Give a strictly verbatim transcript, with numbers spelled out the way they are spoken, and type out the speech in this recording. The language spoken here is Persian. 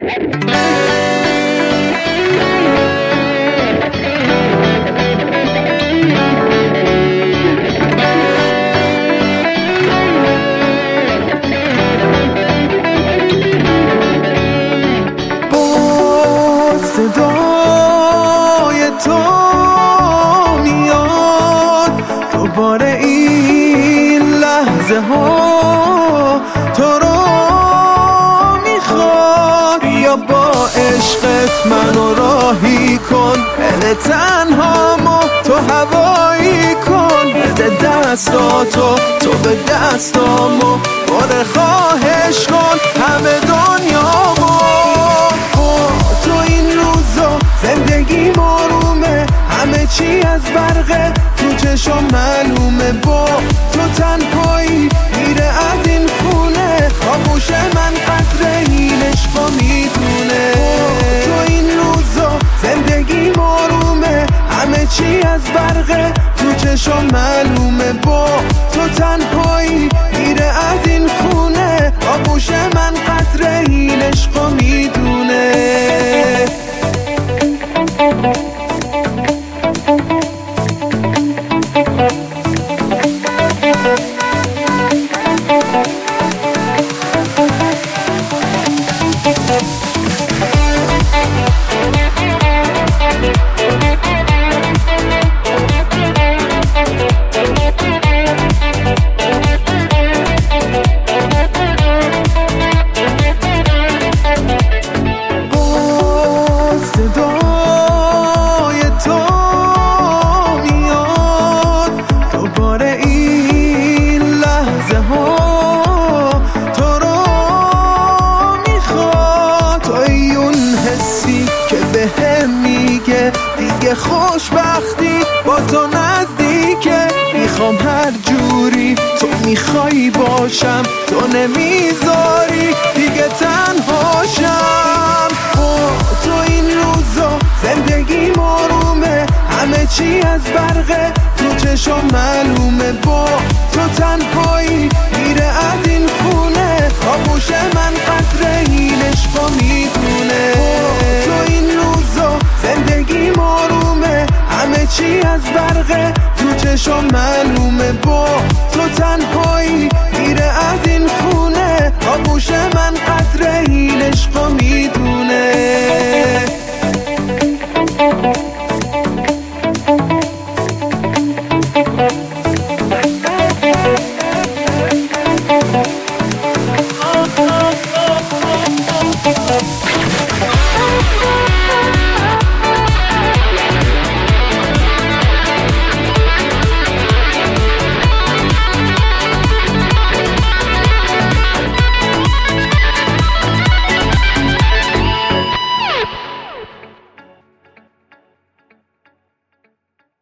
صدای تو میاد دوباره این لحظه ها تو رو میخواد. بیا با عشقت منو راهی کن، دل تنهامو تو هوایی کن. بده دستاتو تو به دستامو باره خواهش کن همه دنیامو. زندگی مارومه همه چی از برقه تو چشم معلومه. با تو تنهایی میره از این خونه، خاموش من قدر این عشقا میدونه. تو این روزا زندگی مارومه همه چی از برقه تو چشم معلومه. با تو تنهایی میره از این خونه، خاموش من قدر این عشقا میدونه. دیگه خوشبختی با تو نزدیکه، میخوام هر جوری تو میخوای باشم، تو نمیذاری دیگه تنهاشم. تو این روزا زندگی مارومه همه چی از برقه تو چشم معلومه. با تو تنهایی میره از این خونه، خاموش من قدر این عشقا میدونه. تو این روزا زندگی مارومه همه چی از برقه تو چشم معلومه. با تو تنهایی میره از این خونه، خاموش من قدر این عشق